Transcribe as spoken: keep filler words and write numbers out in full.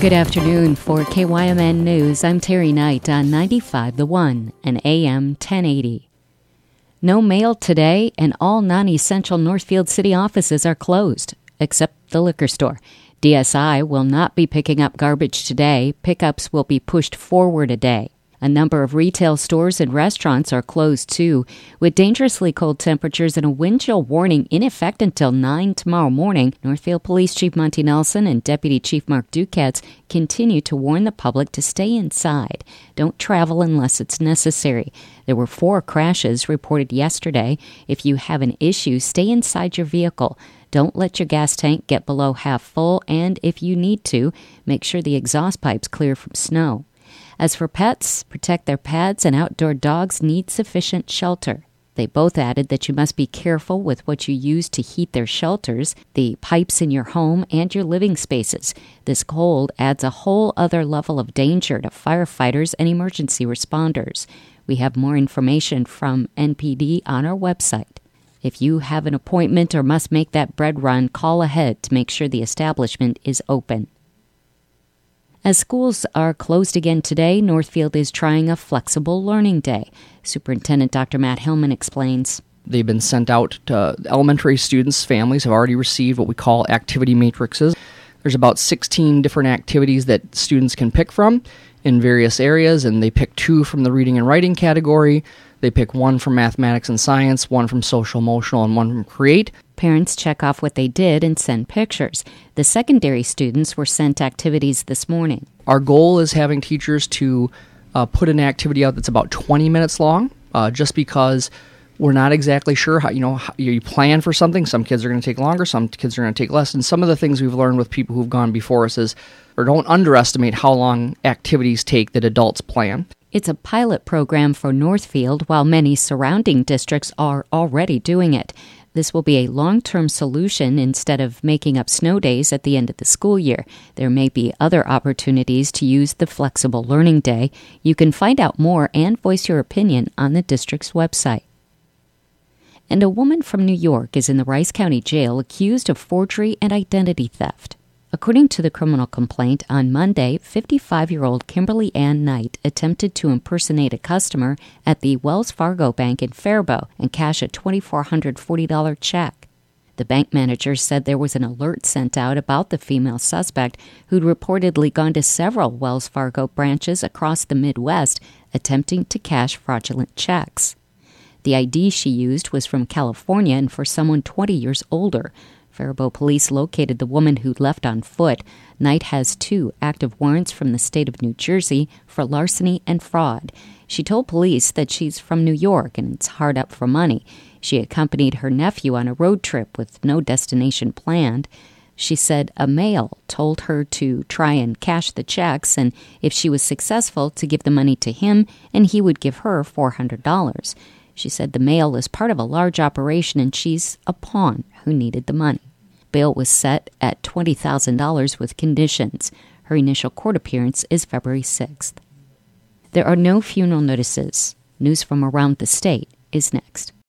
Good afternoon. For K Y M N News, I'm Terry Knight on ninety-five The One and A M ten eighty. No mail today, and all non-essential Northfield City offices are closed, except the liquor store. D S I will not be picking up garbage today. Pickups will be pushed forward a day. A number of retail stores and restaurants are closed, too. With dangerously cold temperatures and a wind chill warning in effect until nine tomorrow morning, Northfield Police Chief Monty Nelson and Deputy Chief Mark Ducatz continue to warn the public to stay inside. Don't travel unless it's necessary. There were four crashes reported yesterday. If you have an issue, stay inside your vehicle. Don't let your gas tank get below half full, and if you need to, make sure the exhaust pipe's clear from snow. As for pets, protect their pads, and outdoor dogs need sufficient shelter. They both added that you must be careful with what you use to heat their shelters, the pipes in your home, and your living spaces. This cold adds a whole other level of danger to firefighters and emergency responders. We have more information from N P D on our website. If you have an appointment or must make that bread run, call ahead to make sure the establishment is open. As schools are closed again today, Northfield is trying a flexible learning day. Superintendent Doctor Matt Hillman explains. They've been sent out to elementary students. Families have already received what we call activity matrices. There's about sixteen different activities that students can pick from in various areas, and they pick two from the reading and writing category. They pick one from mathematics and science, one from social emotional, and one from create. Parents check off what they did and send pictures. The secondary students were sent activities this morning. Our goal is having teachers to uh, put an activity out that's about twenty minutes long, uh, just because we're not exactly sure how, you know, how you plan for something. Some kids are going to take longer, some kids are going to take less. And some of the things we've learned with people who've gone before us is, or don't underestimate how long activities take that adults plan. It's a pilot program for Northfield, while many surrounding districts are already doing it. This will be a long-term solution instead of making up snow days at the end of the school year. There may be other opportunities to use the flexible learning day. You can find out more and voice your opinion on the district's website. And a woman from New York is in the Rice County Jail accused of forgery and identity theft. According to the criminal complaint, on Monday, fifty-five-year-old Kimberly Ann Knight attempted to impersonate a customer at the Wells Fargo Bank in Faribault and cash a two thousand four hundred forty dollars check. The bank manager said there was an alert sent out about the female suspect who'd reportedly gone to several Wells Fargo branches across the Midwest attempting to cash fraudulent checks. The I D she used was from California and for someone twenty years older. Faribault police located the woman who left on foot. Knight has two active warrants from the state of New Jersey for larceny and fraud. She told police that she's from New York and it's hard up for money. She accompanied her nephew on a road trip with no destination planned. She said a male told her to try and cash the checks, and if she was successful, to give the money to him and he would give her four hundred dollars. She said the male is part of a large operation and she's a pawn who needed the money. Bail was set at twenty thousand dollars with conditions. Her initial court appearance is February sixth. There are no funeral notices. News from around the state is next.